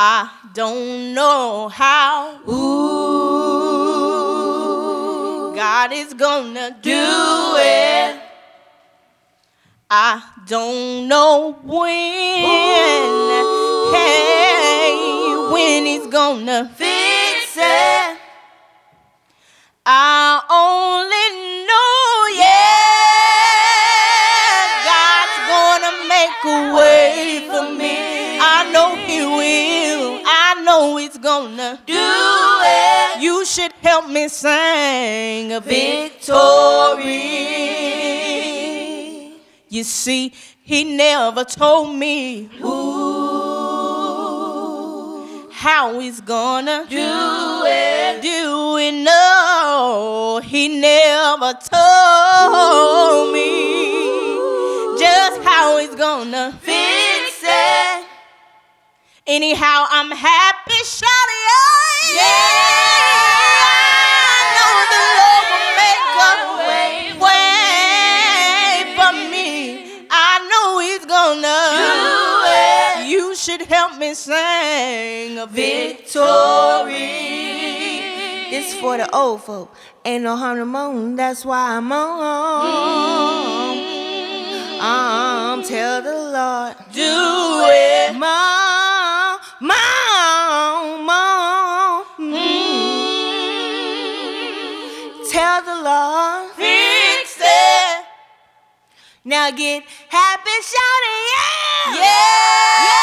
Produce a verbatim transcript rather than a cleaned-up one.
I don't know how. Ooh, God is gonna do it. I don't know when. Ooh. Hey, when He's gonna fix it. I only know, yeah, God's gonna make a way for me. I know He will. I know He's gonna do it. You should help me sing a victory. You see, He never told me ooh, how He's gonna do it. Do it, no. He never told me just how He's gonna fix it. Anyhow, I'm happy, shouting, yeah, yeah. I know the Lord will make a way, way for me. I know He's gonna do it. You should help me sing a victory. This for the old folk. Ain't no harm to moan, that's why I'm on. Mm-hmm. Um, tell the Lord, do it. Mom, mom, mom. Mm-hmm. Tell the Lord, fix it. Now get happy, shouting, yeah, yeah. yeah.